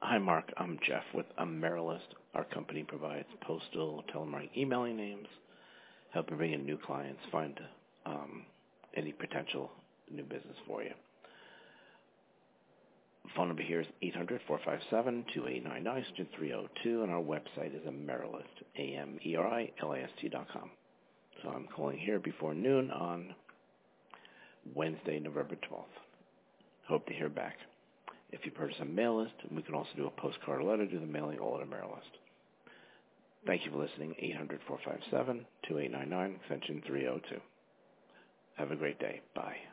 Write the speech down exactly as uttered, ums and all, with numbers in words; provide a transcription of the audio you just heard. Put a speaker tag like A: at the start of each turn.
A: Hi, Mark. I'm Jeff with Amerilist. Our company provides postal, telemarketing, emailing names, helping bring in new clients, find um, any potential new business for you. Phone number here is eight hundred, four five seven, two eight nine nine, extension three oh two, and our website is Amerilist, A M E R I L I S T dot com. So I'm calling here before noon on Wednesday, November twelfth. Hope to hear back. If you purchase a mail list, we can also do a postcard or letter, do the mailing all at Amerilist. Thank you for listening, eight hundred, four five seven, two eight nine nine, extension three oh two. Have a great day. Bye.